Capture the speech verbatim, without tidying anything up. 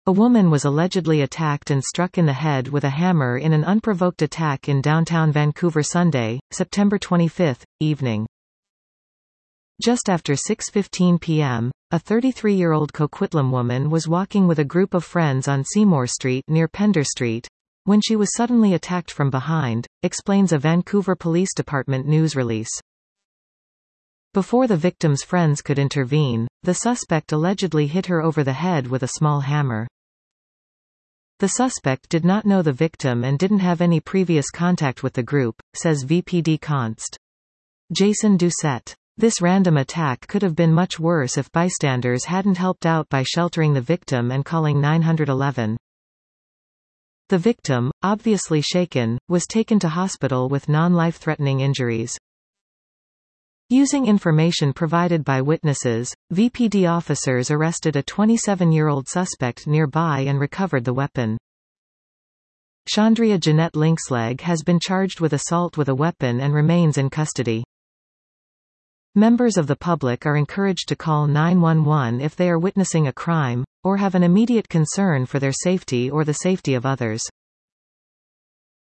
A woman was allegedly attacked and struck in the head with a hammer in an unprovoked attack in downtown Vancouver Sunday, September twenty-fifth, evening. Just after six fifteen p m, a thirty-three-year-old Coquitlam woman was walking with a group of friends on Seymour Street near Pender Street, when she was suddenly attacked from behind, explains a Vancouver Police Department news release. Before the victim's friends could intervene, the suspect allegedly hit her over the head with a small hammer. The suspect did not know the victim and didn't have any previous contact with the group, says V P D Const. Jason Doucette. This random attack could have been much worse if bystanders hadn't helped out by sheltering the victim and calling nine one one. The victim, obviously shaken, was taken to hospital with non-life-threatening injuries. Using information provided by witnesses, V P D officers arrested a twenty-seven-year-old suspect nearby and recovered the weapon. Chandria Jeanette Linksleg has been charged with assault with a weapon and remains in custody. Members of the public are encouraged to call nine one one if they are witnessing a crime, or have an immediate concern for their safety or the safety of others.